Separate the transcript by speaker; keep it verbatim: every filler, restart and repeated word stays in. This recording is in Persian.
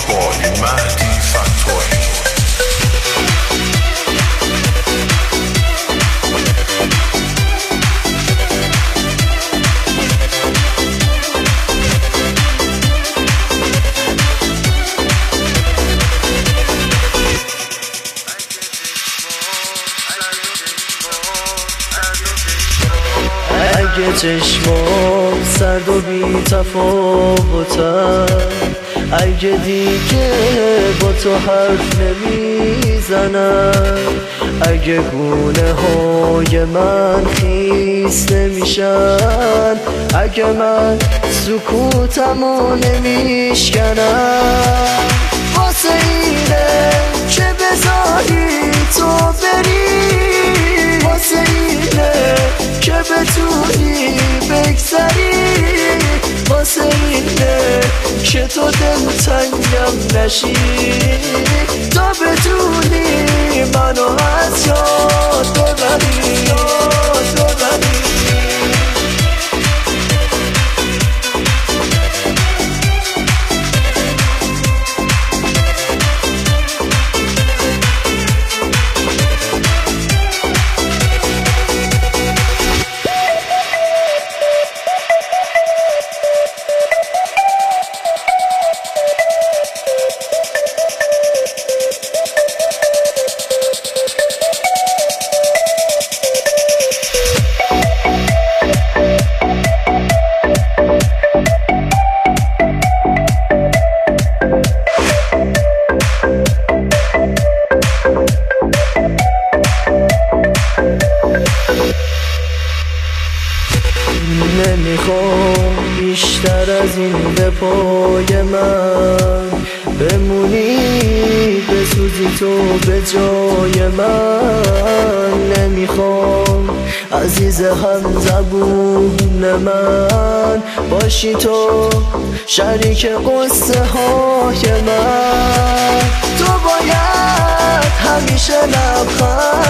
Speaker 1: بابایی مهدی فتاحی.
Speaker 2: اگه چشمام سرد و بی تفاوتن، اگه دیگه با تو حرف نمیزنن، اگه گونه های من خیس نمیشن، اگه من سکوتمو نمیشکنم، واسه اینه که بذاری تو بری، واسه اینه که بتونی بگذری، واسه اینه که تو دلتنگم نشی، تا بتونی منو از یاد ببری، یاد ببری. نمیخوام بیشتر از این به پای من بمونی، بسوزی تو به جای من. نمیخوام عزیز هم زبون من باشی تو، شریک قصه های من. تو باید همیشه لبخند